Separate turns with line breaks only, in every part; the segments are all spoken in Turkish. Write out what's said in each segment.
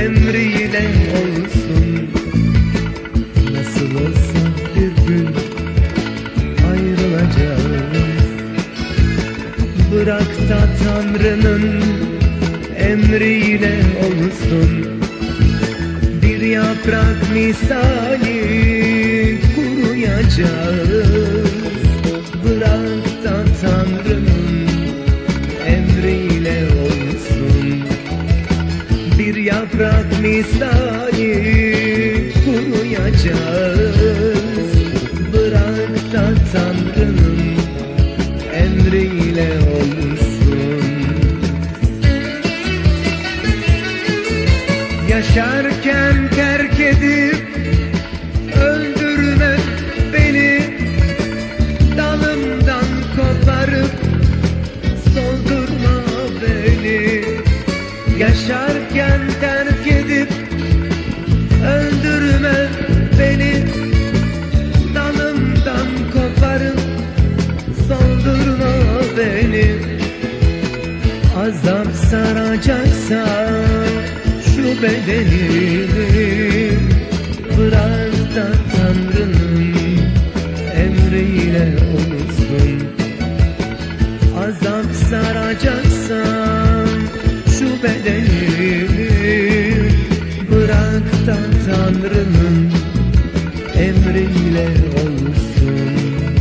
emriyle olsun. Nasıl olsa bir gün ayrılacağız. Bırak da Tanrı'nın emriyle olsun. Bir yaprak misali kuruyacağız. Bırak da Tanrı'nın emriyle olsun. Bir yaprak misali kuruyacağız. Bırak da Tanrı'nın emriyle olsun. Yaşarken terk edip öldürme beni, dalımdan koparıp soldurma beni. Yaşarken terk edip öldürme beni, dalımdan koparıp soldurma beni. Azap saracaksa şu bedenimi, bırak da Tanrı'nın emriyle olsun. Azap saracaksa şu bedenimi, bırak da Tanrı'nın emriyle olsun.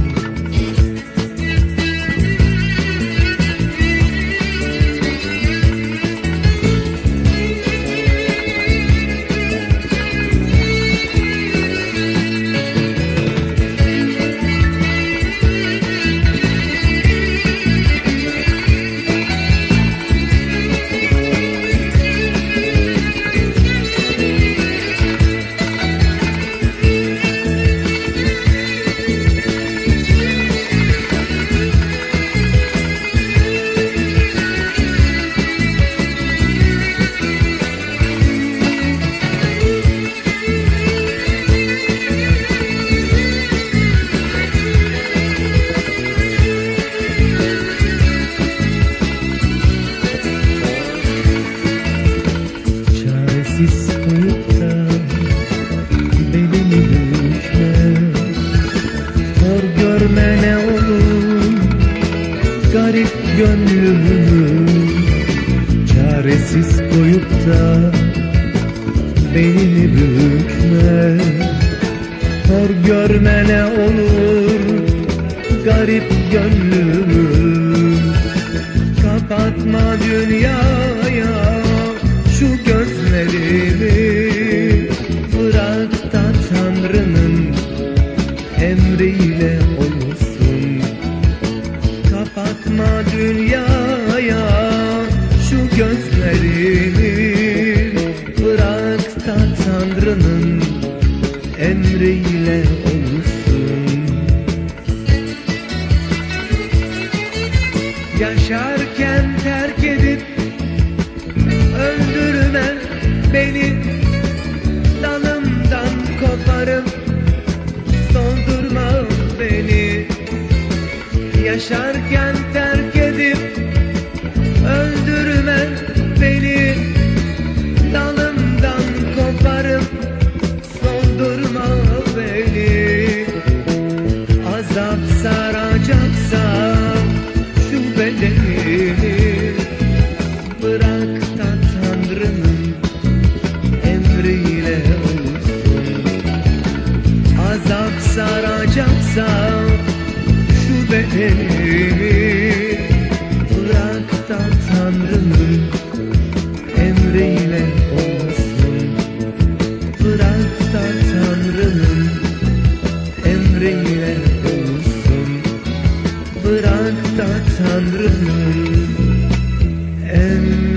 Çaresiz koyup da belini bükme, hor görme ne olur garip gönlümü. Çaresiz koyup da belini bükme, hor görme ne olur garip gönlümü. Kapatma dünyaya şu gözlerimi, bırak da Tanrı'nın emriyle olsun. Kapatma dünyaya şu gözlerimi, bırak da Tanrı'nın emriyle olsun. Yaşarken terk edip öldürme beni, dalımdan koparıp soldurma beni. Yaşarken terk edip öldürme beni, dalımdan koparıp soldurma beni. Azap saracaksa şu bedenimi, bırak da Tanrı'nın emriyle olsun. Azap saracaksa şu bedenimi, bırak da Tanrı'nın emriyle olsun. Bırak da Tanrı'nın emriyle olsun. Bırak da Tanrı'nın emriyle